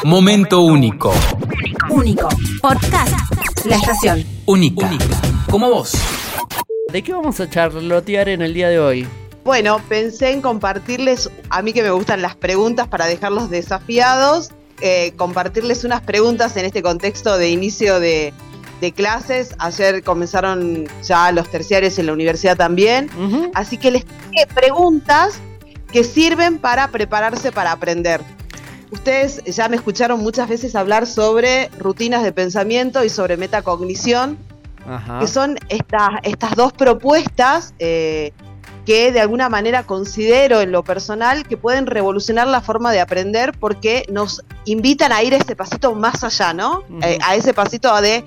Momento único. Único. Podcast. La estación. Única. Como vos. ¿De qué vamos a charlotear en el día de hoy? Bueno, pensé en compartirles, a mí que me gustan las preguntas para dejarlos desafiados, compartirles unas preguntas en este contexto de inicio de clases. Ayer comenzaron ya los terciarios en la universidad también, así que les traje preguntas que sirven para prepararse para aprender. Ustedes ya me escucharon muchas veces hablar sobre rutinas de pensamiento y sobre metacognición, que son estas dos propuestas que de alguna manera considero en lo personal que pueden revolucionar la forma de aprender porque nos invitan a ir a ese pasito más allá, ¿no? A ese pasito de...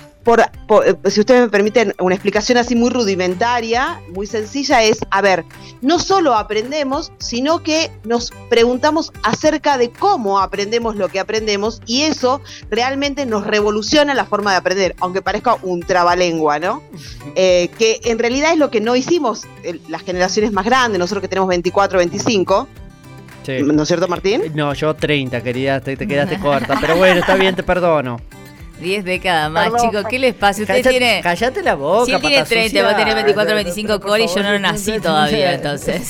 si ustedes me permiten una explicación así muy rudimentaria, muy sencilla, es, no solo aprendemos, sino que nos preguntamos acerca de cómo aprendemos lo que aprendemos, y eso realmente nos revoluciona la forma de aprender, aunque parezca un trabalengua, ¿no? Que en realidad es lo que no hicimos las generaciones más grandes, nosotros que tenemos 24, 25. Sí. ¿No es cierto, Martín? No, yo 30, querida, te quedaste corta, pero bueno, está bien, te perdono. 10 décadas más, chicos, ¿qué les pasa? Usted tiene... Cállate la boca, si él tiene 30, vos tenés 24, 25, Cori, yo no nací todavía, entonces.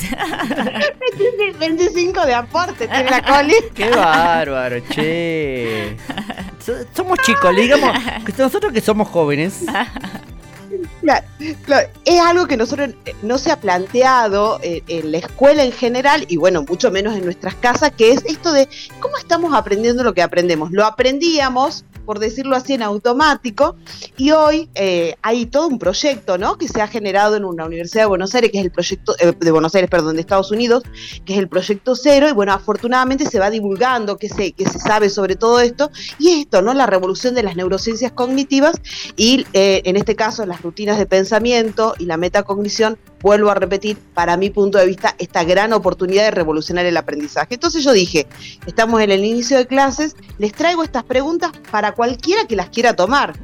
Tiene 25 de aporte, tiene la Coli. Qué bárbaro, che. Somos chicos, digamos, nosotros que somos jóvenes. Claro, es algo que nosotros no se ha planteado en la escuela en general, y bueno, mucho menos en nuestras casas, que es esto de cómo estamos aprendiendo lo que aprendemos. Lo aprendíamos, por decirlo así, en automático, y hoy hay todo un proyecto, ¿no?, que se ha generado en una universidad de Buenos Aires, que es el proyecto de Estados Unidos, que es el Proyecto Cero, y bueno, afortunadamente se va divulgando que se sabe sobre todo esto, y esto, ¿no?, la revolución de las neurociencias cognitivas, y en este caso las rutinas de pensamiento y la metacognición, vuelvo a repetir, para mi punto de vista, esta gran oportunidad de revolucionar el aprendizaje. Entonces yo dije, estamos en el inicio de clases, les traigo estas preguntas para cualquiera que las quiera tomar.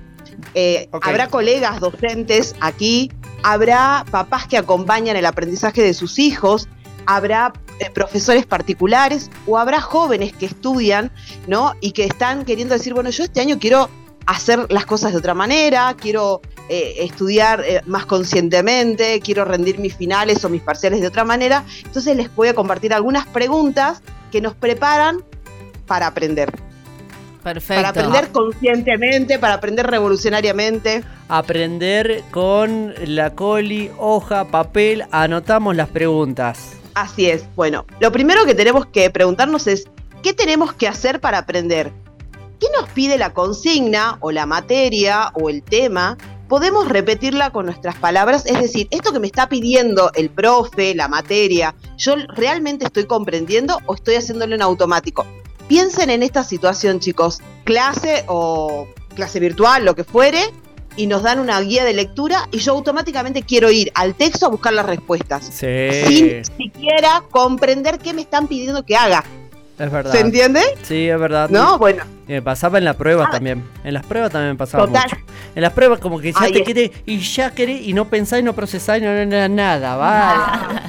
Habrá colegas docentes aquí, habrá papás que acompañan el aprendizaje de sus hijos, habrá profesores particulares, o habrá jóvenes que estudian, ¿no?, y que están queriendo decir, bueno, yo este año quiero hacer las cosas de otra manera, quiero estudiar más conscientemente, quiero rendir mis finales o mis parciales de otra manera. Entonces les voy a compartir algunas preguntas que nos preparan para aprender. Perfecto. Para aprender conscientemente, para aprender revolucionariamente. Aprender con la Coli, hoja, papel, anotamos las preguntas. Así es. Bueno, lo primero que tenemos que preguntarnos es, ¿qué tenemos que hacer para aprender? ¿Qué nos pide la consigna o la materia o el tema? Podemos repetirla con nuestras palabras, es decir, esto que me está pidiendo el profe, la materia, ¿yo realmente estoy comprendiendo o estoy haciéndolo en automático? Piensen en esta situación, chicos, clase o clase virtual, lo que fuere, y nos dan una guía de lectura y yo automáticamente quiero ir al texto a buscar las respuestas, sin siquiera comprender qué me están pidiendo que haga. Es verdad. ¿Se entiende? Sí, es verdad. No, bueno. Me pasaba en las pruebas también. En las pruebas también me pasaba total. mucho. En las pruebas como que ya te querés y ya querés y no pensás y no procesás y no nada. Vale.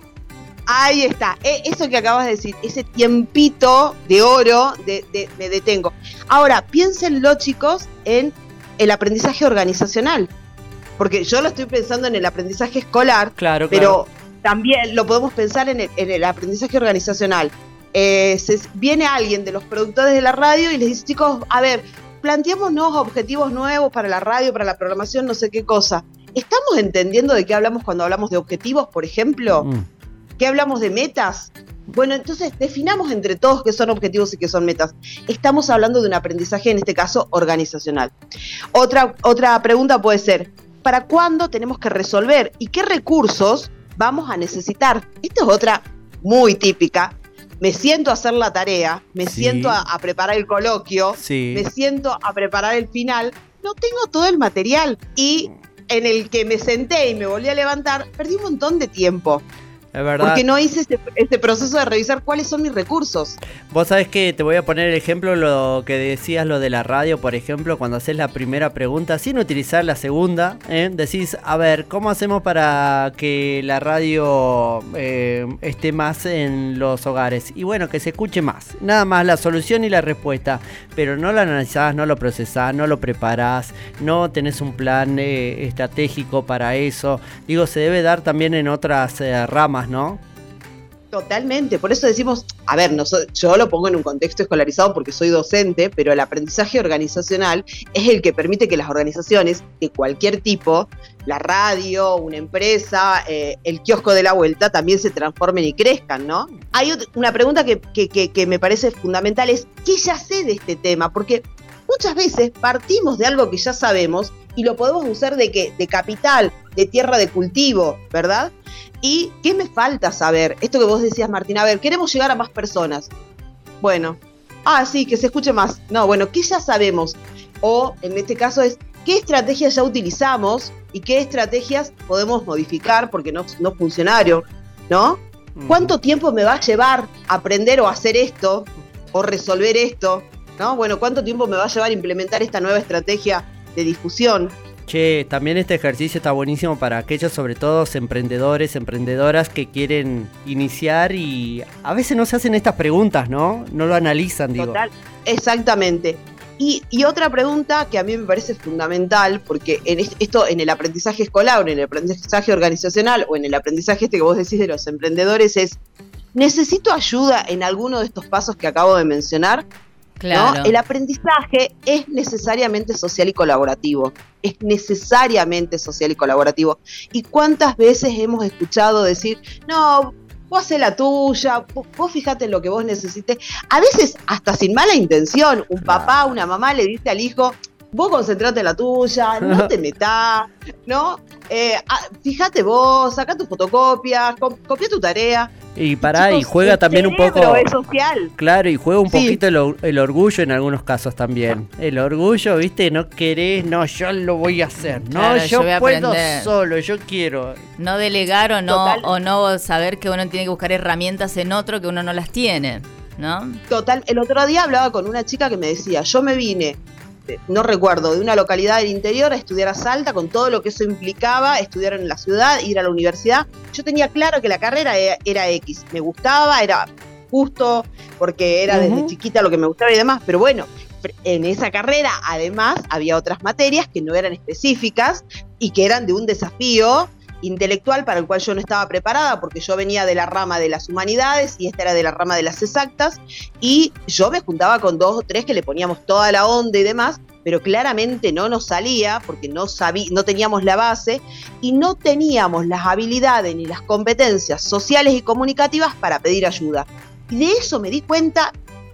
Ahí está. Eso que acabas de decir, ese tiempito de oro, me detengo. Ahora, piénsenlo, chicos, en el aprendizaje organizacional. Porque yo lo estoy pensando en el aprendizaje escolar, claro. Pero también lo podemos pensar en el aprendizaje organizacional. Viene alguien de los productores de la radio y les dice, chicos, planteémonos objetivos nuevos para la radio, para la programación, no sé qué cosa. ¿Estamos entendiendo de qué hablamos cuando hablamos de objetivos, por ejemplo? ¿Qué hablamos de metas? Bueno, entonces definamos entre todos qué son objetivos y qué son metas. Estamos hablando de un aprendizaje, en este caso, organizacional. Otra pregunta puede ser, ¿para cuándo tenemos que resolver? ¿Y qué recursos vamos a necesitar? Esta es otra muy típica. Me siento a hacer la tarea, me siento a preparar el coloquio, me siento a preparar el final, no tengo todo el material, y en el que me senté y me volví a levantar, perdí un montón de tiempo. Es verdad. Porque no hice ese proceso de revisar cuáles son mis recursos. Vos sabés que te voy a poner el ejemplo, lo que decías, lo de la radio, por ejemplo, cuando haces la primera pregunta, sin utilizar la segunda, decís, a ver, ¿cómo hacemos para que la radio esté más en los hogares? Y bueno, que se escuche más. Nada más la solución y la respuesta, pero no lo analizás, no lo procesás, no lo preparás, no tenés un plan estratégico para eso. Digo, se debe dar también en otras ramas, ¿no? Totalmente, por eso decimos, a ver, yo lo pongo en un contexto escolarizado porque soy docente, pero el aprendizaje organizacional es el que permite que las organizaciones de cualquier tipo, la radio, una empresa, el kiosco de la vuelta, también se transformen y crezcan, ¿no? Hay una pregunta que me parece fundamental, es ¿qué ya sé de este tema? Porque muchas veces partimos de algo que ya sabemos y lo podemos usar de capital, de tierra de cultivo, ¿verdad? ¿Y qué me falta saber? Esto que vos decías, Martín, a ver, queremos llegar a más personas. Bueno, sí, que se escuche más. No, bueno, ¿qué ya sabemos? O, en este caso es, ¿qué estrategias ya utilizamos y qué estrategias podemos modificar porque no funcionaron, ¿no? ¿Cuánto tiempo me va a llevar aprender o hacer esto o resolver esto? ¿No? Bueno, ¿cuánto tiempo me va a llevar implementar esta nueva estrategia de difusión? Che, también este ejercicio está buenísimo para aquellos, sobre todo emprendedores, emprendedoras que quieren iniciar y a veces no se hacen estas preguntas, ¿no? No lo analizan, digo. Total, exactamente. Y otra pregunta que a mí me parece fundamental, porque en el aprendizaje escolar, o en el aprendizaje organizacional, o en el aprendizaje que vos decís de los emprendedores es, ¿necesito ayuda en alguno de estos pasos que acabo de mencionar? Claro. ¿No? El aprendizaje es necesariamente social y colaborativo. Es necesariamente social y colaborativo. ¿Y cuántas veces hemos escuchado decir, no, vos hacé la tuya, vos fijate en lo que vos necesites? A veces hasta sin mala intención, un papá, una mamá le dice al hijo, vos concentrate en la tuya, no te metás, ¿no? Fíjate vos, sacá tus fotocopias, copia tu tarea. Y y juega también un poco. Es social. Claro, y juega un poquito el orgullo en algunos casos también. El orgullo, viste, no querés, no, yo lo voy a hacer. No, claro, yo puedo aprender. solo, yo quiero. No delegar o no saber que uno tiene que buscar herramientas en otro que uno no las tiene, ¿no? Total, el otro día hablaba con una chica que me decía, yo me vine, no recuerdo, de una localidad del interior a estudiar a Salta, con todo lo que eso implicaba, estudiar en la ciudad, ir a la universidad. Yo tenía claro que la carrera era X, me gustaba, era justo, porque era desde chiquita lo que me gustaba y demás, pero bueno, en esa carrera además había otras materias que no eran específicas y que eran de un desafío intelectual para el cual yo no estaba preparada, porque yo venía de la rama de las humanidades y esta era de la rama de las exactas, y yo me juntaba con 2 o 3 que le poníamos toda la onda y demás, pero claramente no nos salía porque no teníamos la base y no teníamos las habilidades ni las competencias sociales y comunicativas para pedir ayuda. Y de eso me di cuenta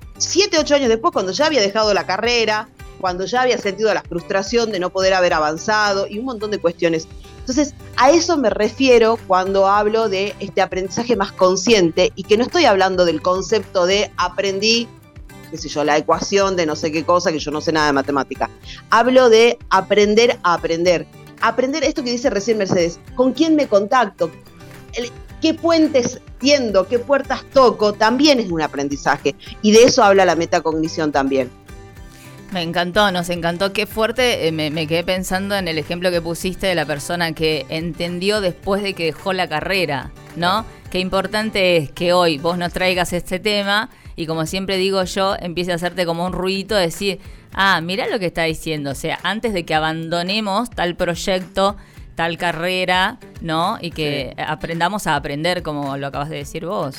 7, 8 años después, cuando ya había dejado la carrera, cuando ya había sentido la frustración de no poder haber avanzado y un montón de cuestiones. Entonces, a eso me refiero cuando hablo de este aprendizaje más consciente y que no estoy hablando del concepto de aprendí, qué sé yo, la ecuación de no sé qué cosa, que yo no sé nada de matemática. Hablo de aprender a aprender. Aprender esto que dice recién Mercedes, ¿con quién me contacto? ¿Qué puentes tiendo? ¿Qué puertas toco? También es un aprendizaje. Y de eso habla la metacognición también. Me encantó, nos encantó, qué fuerte, me quedé pensando en el ejemplo que pusiste de la persona que entendió después de que dejó la carrera, ¿no? Qué importante es que hoy vos nos traigas este tema y como siempre digo yo, empiece a hacerte como un ruidito de decir, mirá lo que está diciendo, o sea, antes de que abandonemos tal proyecto, tal carrera, ¿no? Y que aprendamos a aprender, como lo acabas de decir vos.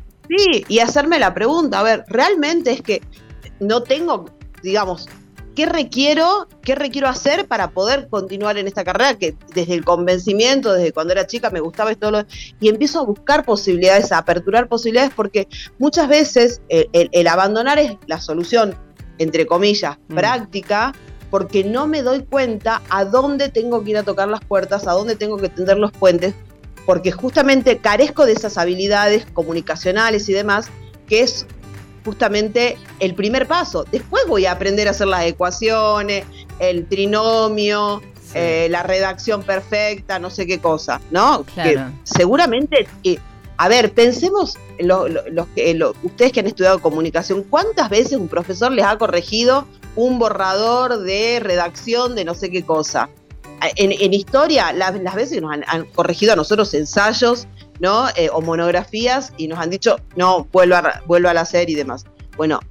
Sí, y hacerme la pregunta, a ver, ¿realmente es que no tengo, digamos, ¿qué requiero hacer para poder continuar en esta carrera? Que desde el convencimiento, desde cuando era chica me gustaba esto, y empiezo a buscar posibilidades, a aperturar posibilidades, porque muchas veces el abandonar es la solución, entre comillas, práctica, porque no me doy cuenta a dónde tengo que ir a tocar las puertas, a dónde tengo que tender los puentes, porque justamente carezco de esas habilidades comunicacionales y demás, que es justamente el primer paso. Después voy a aprender a hacer las ecuaciones, el trinomio, la redacción perfecta, no sé qué cosa, ¿no? Claro. Que seguramente A ver, pensemos, ustedes que han estudiado comunicación, ¿cuántas veces un profesor les ha corregido un borrador de redacción de no sé qué cosa? En historia, las veces que nos han corregido a nosotros ensayos, ¿no? O monografías, y nos han dicho, no, vuelva a hacer y demás. Bueno,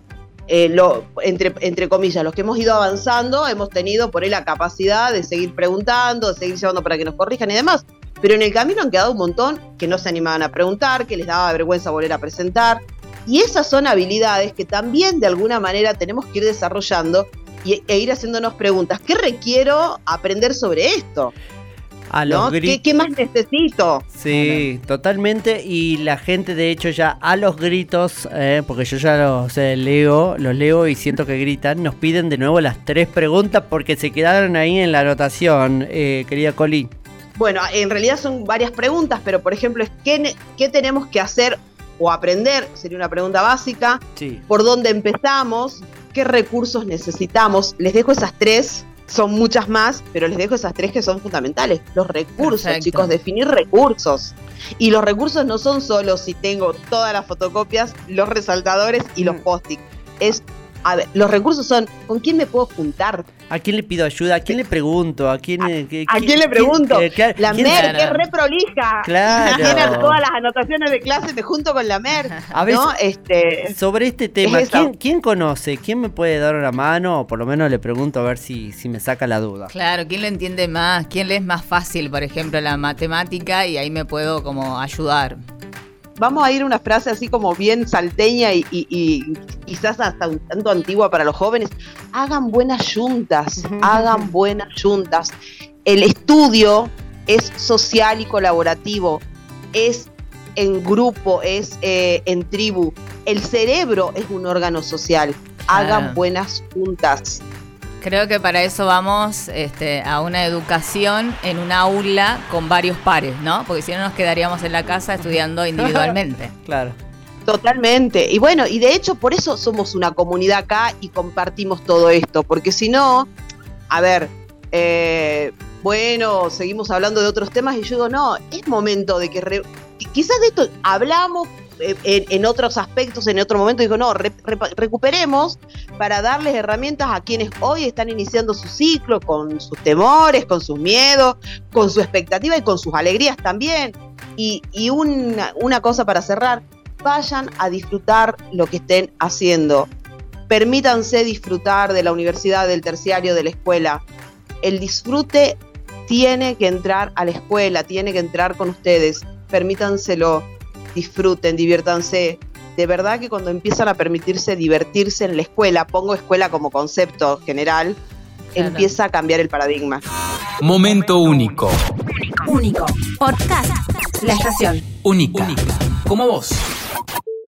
entre comillas, los que hemos ido avanzando, hemos tenido por ahí la capacidad de seguir preguntando, de seguir llevando para que nos corrijan y demás. Pero en el camino han quedado un montón que no se animaban a preguntar, que les daba vergüenza volver a presentar. Y esas son habilidades que también de alguna manera tenemos que ir desarrollando e ir haciéndonos preguntas. ¿Qué requiero aprender sobre esto? ¿No? ¿Qué más necesito? Sí, totalmente. Y la gente, de hecho, ya a los gritos, porque yo ya los leo y siento que gritan, nos piden de nuevo las 3 preguntas porque se quedaron ahí en la anotación, querida Coli. Bueno, en realidad son varias preguntas, pero por ejemplo, ¿qué tenemos que hacer o aprender? Sería una pregunta básica. Sí. ¿Por dónde empezamos? ¿Qué recursos necesitamos? Les dejo esas 3, son muchas más, pero les dejo esas 3 que son fundamentales. Los recursos, Perfecto. Chicos, definir recursos. Y los recursos no son solo si tengo todas las fotocopias, los resaltadores y los post-it. A ver, los recursos son, ¿con quién me puedo juntar? ¿A quién le pido ayuda? ¿A quién le pregunto? ¿A quién le pregunto? La ¿quién- Mer, Claro. que es re prolija. Claro. Tiene todas las anotaciones de clase, me junto con la Mer. A veces, ¿no? sobre este tema, es eso. ¿quién conoce? ¿Quién me puede dar una mano? O por lo menos le pregunto a ver si me saca la duda. Claro, ¿quién lo entiende más? ¿Quién le es más fácil, por ejemplo, la matemática? Y ahí me puedo como ayudar. Vamos a ir a una frase así como bien salteña y quizás hasta un tanto antigua para los jóvenes. Hagan buenas juntas, hagan buenas juntas. El estudio es social y colaborativo, es en grupo, es en tribu. El cerebro es un órgano social. Hagan buenas juntas. Creo que para eso vamos a una educación en un aula con varios pares, ¿no? Porque si no nos quedaríamos en la casa estudiando individualmente. Claro. Totalmente. Y bueno, y de hecho por eso somos una comunidad acá y compartimos todo esto, porque si no, a ver, bueno, seguimos hablando de otros temas y yo digo, no, es momento de que quizás de esto hablamos en otros aspectos, en otro momento, digo, no, recuperemos para darles herramientas a quienes hoy están iniciando su ciclo con sus temores, con sus miedos, con su expectativa y con sus alegrías también. Y una cosa para cerrar, vayan a disfrutar lo que estén haciendo. Permítanse disfrutar de la universidad, del terciario, de la escuela. El disfrute tiene que entrar a la escuela, tiene que entrar con ustedes. Permítanselo. Disfruten, diviértanse. De verdad que cuando empiezan a permitirse divertirse en la escuela, pongo escuela como concepto general, Claro. empieza a cambiar el paradigma. Momento único. Único. Podcast. La estación. Única. Como vos.